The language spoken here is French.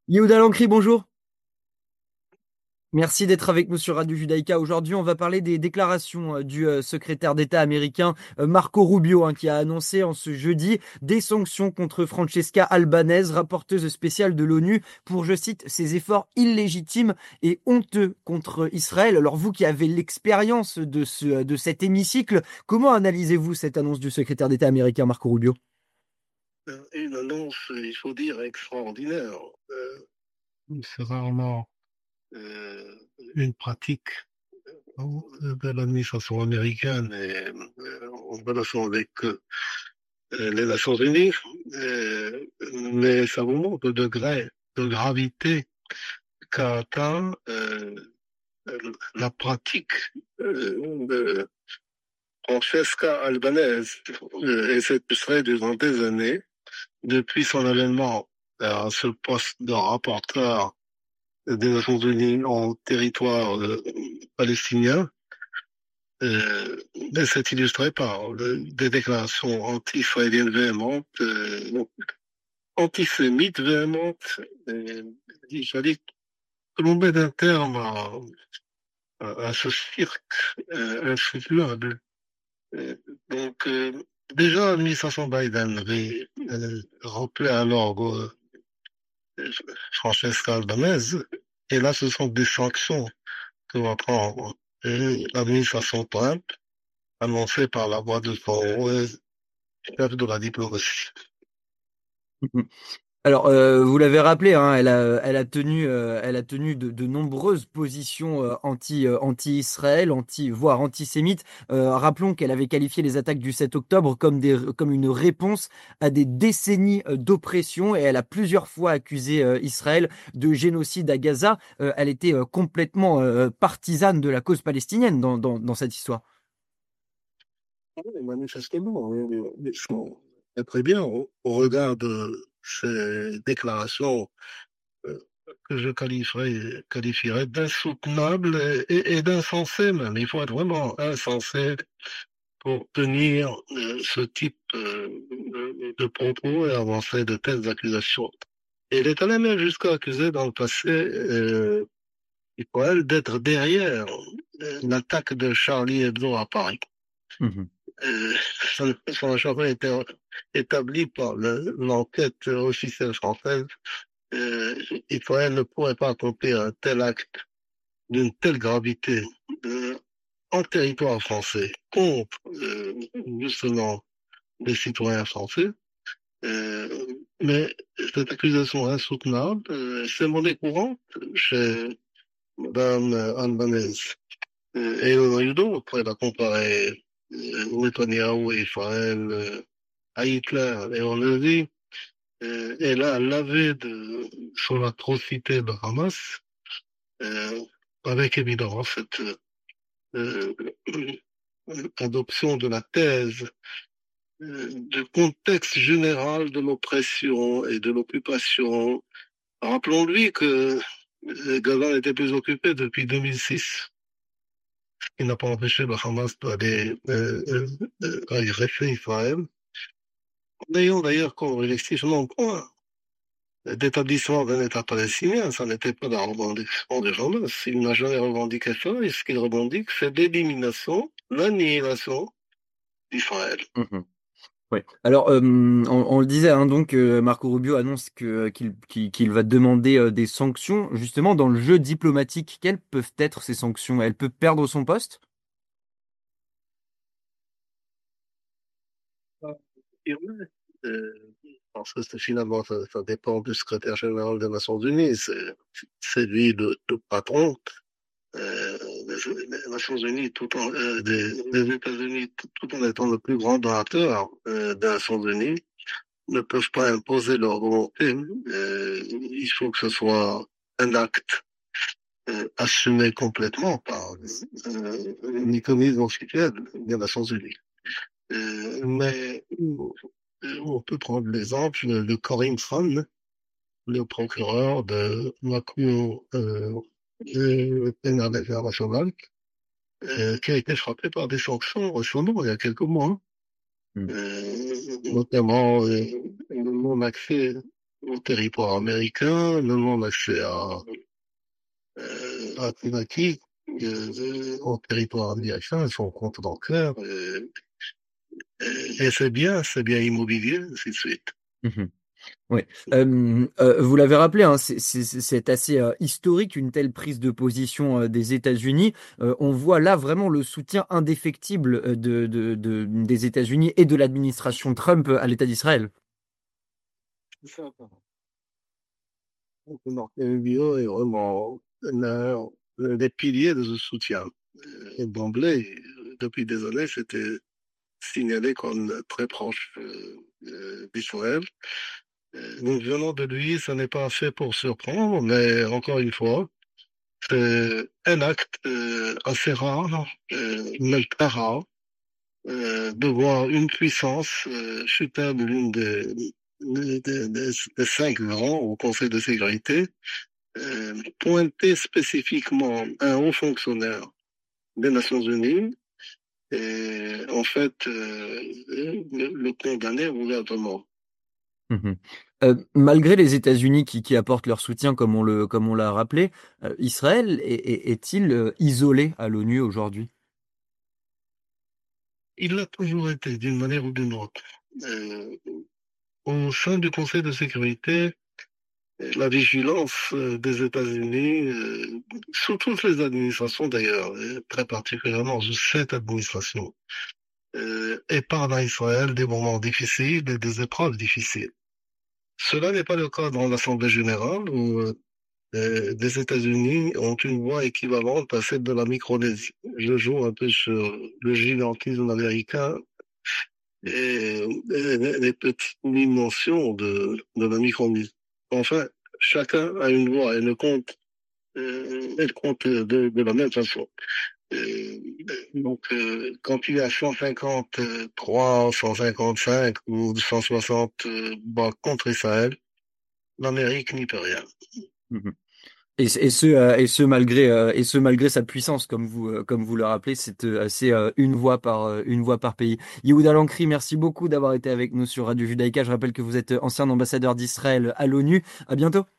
Yehuda Lancry, bonjour. Merci d'être avec nous sur Radio Judaïka. Aujourd'hui, on va parler des déclarations du secrétaire d'État américain Marco Rubio, hein, qui a annoncé en ce jeudi des sanctions contre Francesca Albanese, rapporteuse spéciale de l'ONU, pour, je cite, ses efforts illégitimes et honteux contre Israël. Alors vous qui avez l'expérience de cet hémicycle, comment analysez-vous cette annonce du secrétaire d'État américain Marco Rubio? Une annonce, il faut dire, extraordinaire. C'est rarement euh, une pratique de l'administration américaine et en relation avec les Nations Unies, mais ça vous montre le degré de gravité qu'a atteint la pratique de Francesca Albanese, et cette serait durant des années, depuis son avènement à ce poste de rapporteur des Nations Unies en territoire palestinien, mais c'est illustré par des déclarations anti-israéliennes véhémentes, antisémites véhémentes. Il fallait que l'on mette un terme à ce cirque insoutenable. Euh, donc, déjà, l'administration Biden avait rappelé à l'ordre Francesca Albanese, et là, ce sont des sanctions que va prendre l'administration Trump, annoncée par la voix de son chef de la diplomatie. Alors, vous l'avez rappelé, hein, elle a tenu de nombreuses positions anti-Israël, voire antisémites. Rappelons qu'elle avait qualifié les attaques du 7 octobre comme une réponse à des décennies d'oppression, et elle a plusieurs fois accusé Israël de génocide à Gaza. Elle était complètement partisane de la cause palestinienne dans cette histoire. Oui, manifestement, oui, très bien au regard de ces déclarations euh, que je qualifierais d'insoutenables et d'insensées même. Il faut être vraiment insensé pour tenir ce type de propos et avancer de telles accusations. Et il est allé même jusqu'à accuser dans le passé Israël d'être derrière l'attaque de Charlie Hebdo à Paris. Mhm. Euh, ça n'a jamais été établi par l'enquête officielle française. Euh, Israël ne pourrait pas accomplir un tel acte d'une telle gravité euh, en territoire français contre justement les citoyens français. Euh, mais cette accusation insoutenable, c'est monnaie courante chez Mme Albanese. Et on pourrait la comparer Netanyahou et Israël à Hitler. Et on le dit, elle a lavé sur l'atrocité de Hamas, euh, avec évidemment cette euh, adoption de la thèse du contexte général de l'oppression et de l'occupation. Rappelons-lui que Gaza n'était plus occupé depuis 2006. Il n'a pas empêché le Hamas d'aller agresser Israël. N'ayant d'ailleurs comme objectif non point d'établissement d'un État palestinien, ça n'était pas la revendication du Hamas. Il n'a jamais revendiqué ça, et ce qu'il revendique, c'est l'élimination, l'annihilation d'Israël. Ouais. Alors, on le disait, hein, donc Marco Rubio annonce qu'il va demander des sanctions. Justement, dans le jeu diplomatique, quelles peuvent être ces sanctions? Elle peut perdre son poste? Euh, Parce que finalement, ça dépend du secrétaire général des Nations Unies. C'est lui le patron des Nations Unies, des États-Unis, tout en étant le plus grand donateur des Nations Unies, ne peuvent pas imposer leur volonté. Il faut que ce soit un acte assumé complètement par un mécanisme officiel des Nations Unies. Mais on peut prendre l'exemple de Karim Khan, le procureur de la Cour pénale internationale, qui a été frappé par des sanctions récemment, il y a quelques mois, Hmm. notamment le non-accès au territoire américain, le non-accès à thématique, au territoire américain, son compte bancaire, et c'est bien immobilier, ainsi de suite. Mhm. Ouais. Vous l'avez rappelé, hein, c'est assez historique une telle prise de position des États-Unis. On voit là vraiment le soutien indéfectible des États-Unis et de l'administration Trump à l'État d'Israël. C'est ça. Donc, Marc Rubio est vraiment l'un des piliers de ce soutien. Et d'emblée, depuis des années, c'était signalé comme très proche d'Israël. Donc, venant de lui, ça n'est pas fait pour surprendre, mais encore une fois, c'est un acte assez rare, même très rare, de voir une puissance supérieure l'une des cinq grands au Conseil de sécurité pointer spécifiquement un haut fonctionnaire des Nations Unies et en fait le condamner ouvertement. Mhm. Malgré les États-Unis qui apportent leur soutien, comme on l'a rappelé, Israël est-il isolé à l'ONU aujourd'hui? Il l'a toujours été d'une manière ou d'une autre. Euh, Au sein du Conseil de sécurité, la vigilance des États-Unis, sous toutes les administrations d'ailleurs, et très particulièrement sous cette administration, épargne à Israël des moments difficiles et des épreuves difficiles. Cela n'est pas le cas dans l'Assemblée générale où les États-Unis ont une voix équivalente à celle de la Micronésie. Je joue un peu sur le gigantisme américain et les petites dimensions de la Micronésie. Enfin, chacun a une voix et elle compte de la même façon. Euh, Quand tu as 153, 155 ou 160 bah, contre Israël, l'Amérique n'y peut rien. Mhm. Et ce malgré sa puissance, comme vous le rappelez, c'est une voix par pays. Yehuda Lankri, merci beaucoup d'avoir été avec nous sur Radio Judaïka. Je rappelle que vous êtes ancien ambassadeur d'Israël à l'ONU. À bientôt.